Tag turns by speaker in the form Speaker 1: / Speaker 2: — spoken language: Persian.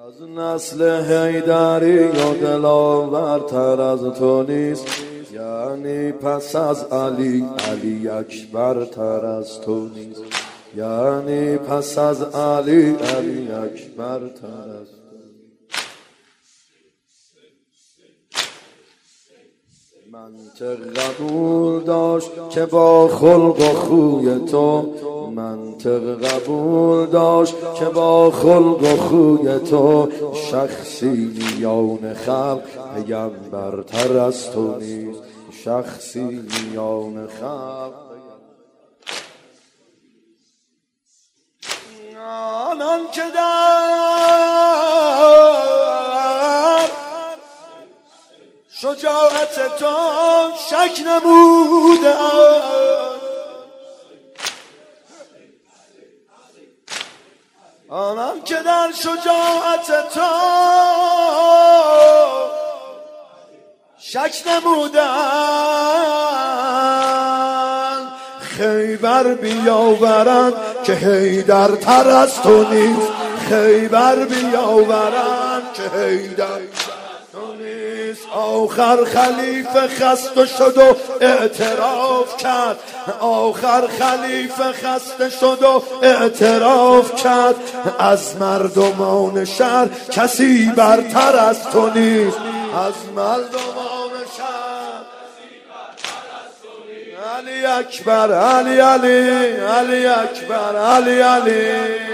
Speaker 1: از نسل حیدری و دلاورتر از تو نیست، یعنی پس از علی علی اکبرتر از تو نیست، یعنی پس از علی علی اکبرتر از تو. منطق قبول داشت که با خلق و خوی تو، منطق قبول داشت که با خلق و خوی تو، شخصی میان خلق پیغمبرتر از تو نیست، شخصی میان خلق. آنان که در شجاعت تو شک نموده، آنان که در شجاعت تو شک نمودن، خیبر بیاورند که حیدرتر از تو نیست، خیبر بیاورند که حیدر آخر خلیفه خسته شد و اعتراف کرد، آخر خلیفه خسته شد و اعتراف کرد، از مردمان شهر کسی برتر از تو نیست، از مردمان شهر کسی برتر از تو نیست. علی اکبر علی علی علی اکبر علی علی.